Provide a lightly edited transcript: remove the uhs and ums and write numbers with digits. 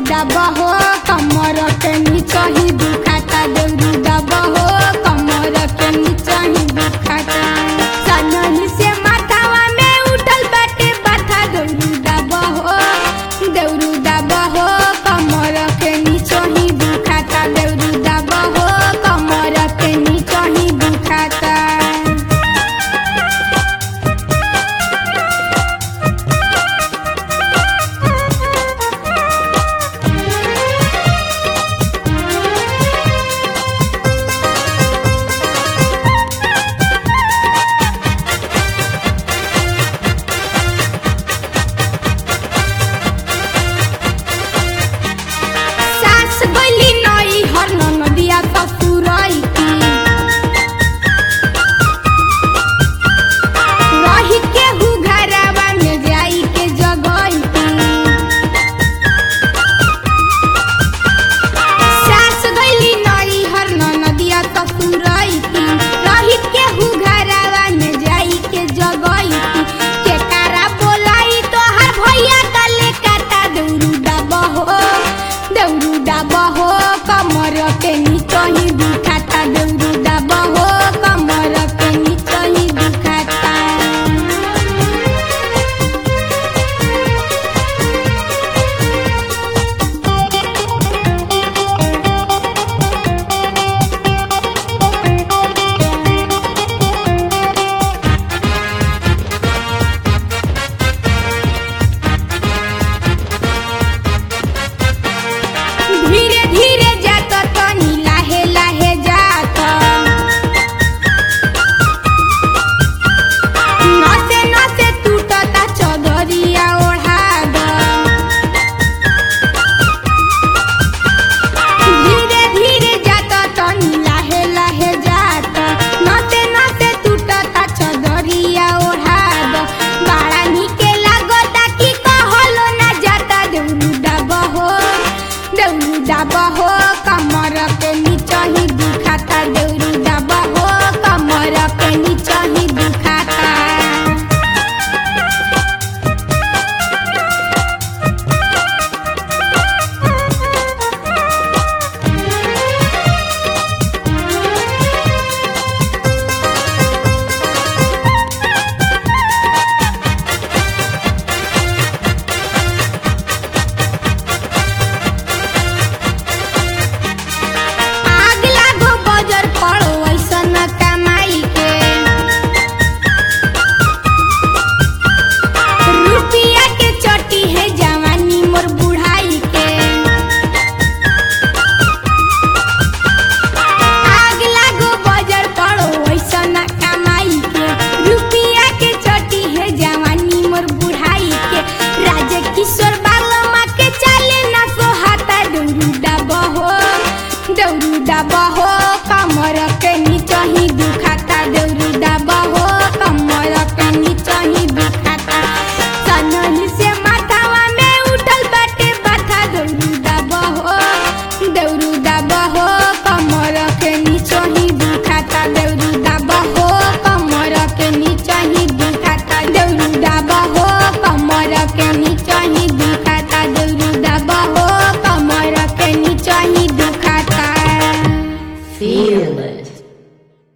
दबा हो कमर के नीचे ही दुखाता देउरू दबा हो कमर के नीचे ही दुखाता सनही से माथावा में उठल बाटे बाथा देउरू दबा हो कमर के नीचे ही दुखाता देउरू दबा हो कमर के नीचे ही दुखाता दबा हो कमर के नीचे ही दुखाता देउरू दबा हो कमर के नीचे ही दुखाता धीरे धीरे जाता तनी लाहे लाहे जाता नसे नसे टूटता चदरिया ओढ़ा द धीरे धीरे जाता तनी लाहे लाहे जाता नसे नसे टूटता चदरिया ओढ़ा द बड़ा निके लागता कि कहलो ना जाता देउरू दबा हो कमर के नीचे ही दुखाता देउरू दबा हो कमर के नीचे ही दुखाता देउरू दबा हो कमर के नीचे ही दुखाता देउरू दबा हो कमर के नीचे ही दुखाता सनही से माथावा में उठल बाटे बाथा देउरू दबा हो कमर के नीचे ही दुखाता देउरू दबा हो कमर के नीचे ही दुखाता देउरू दबा हो कमर के नीचे ही दुखाता देउरू दबा हो कमर के नीचे ही दुखाता Feel it.